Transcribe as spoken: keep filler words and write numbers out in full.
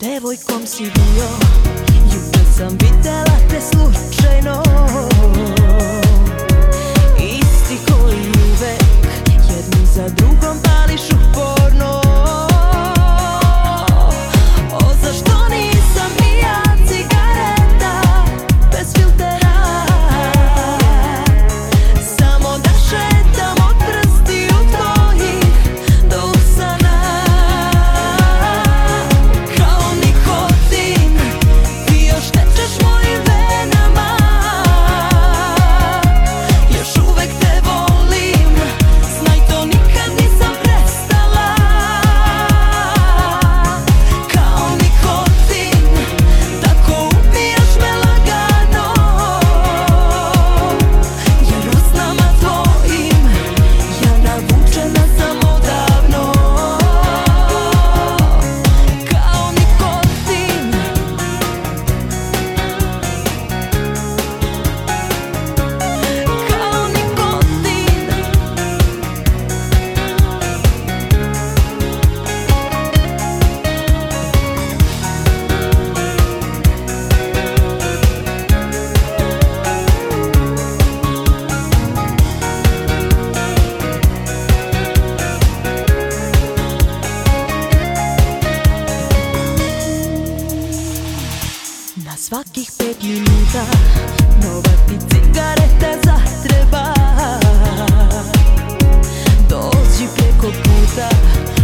devojkom si bio, jutro sam videla te slučajno. Isti koji uvek jednu za drugom pališ uporno. O, zašto nisam i ja cigareta bez filtera, samo da šetam od prstiju tvojih do usana. Kao nikotin ti još tečeš mojim venama, još uvek te volim, znaj to nikad nisam prestala. Kao nikotin, tako ubijaš me lagano, jer usnama tvojim ja navučena sam odavno. Kao nikotin, kao nikotin. Na svakih pet minuta nova ti cigareta zatreba. Dođi preko puta,